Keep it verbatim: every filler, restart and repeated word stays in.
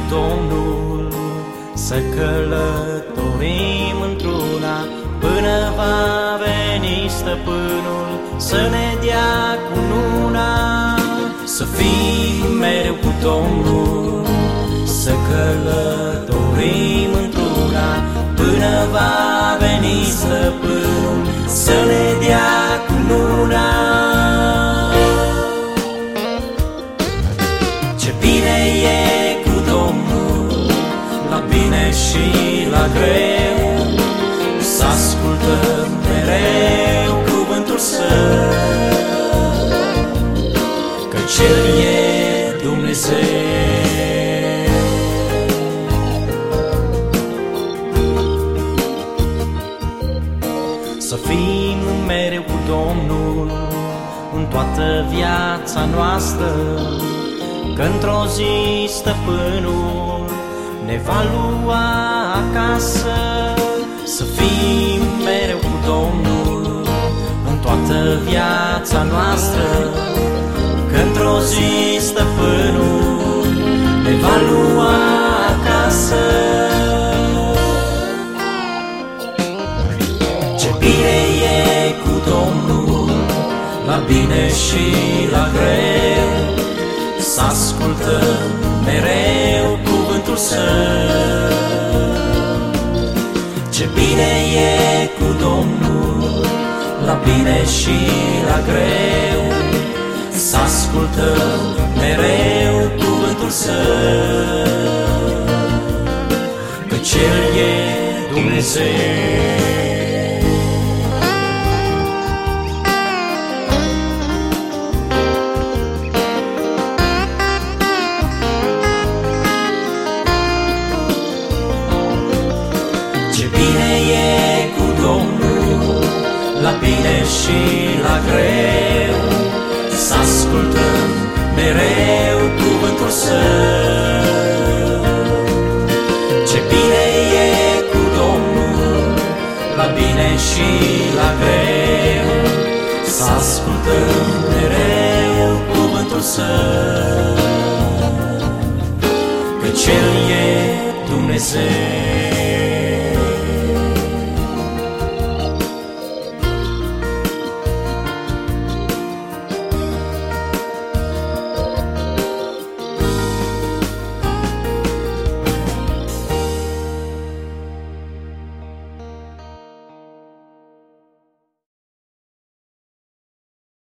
Domnul, să călătorim într-una, până va veni stăpânul să ne dea cununa. Să fim mereu cu Domnul, să călătorim într-una, până va veni stăpânul să ne dea cununa. Ce bine e cu Domnul, la bine și la greu, să ascultăm mereu cuvântul Său, căci El e Dumnezeu. Să fim mereu cu Domnul în toată viața noastră, că într-o zi stăpânul ne va lua acasă. Să fim mereu cu Domnul în toată viața noastră, că într-o zi stăpânul ne va lua acasă. Ce bine e cu Domnul, la bine și la greu, să ascultăm mereu cuvântul Său. Ce bine e cu Domnul, la bine și la greu, să ascultăm mereu cuvântul Său, căci El e Dumnezeu. La bine și la greu, să ascultăm mereu cuvântul Său. Ce bine e cu Domnul, la bine și la greu, să ascultăm mereu cuvântul Său.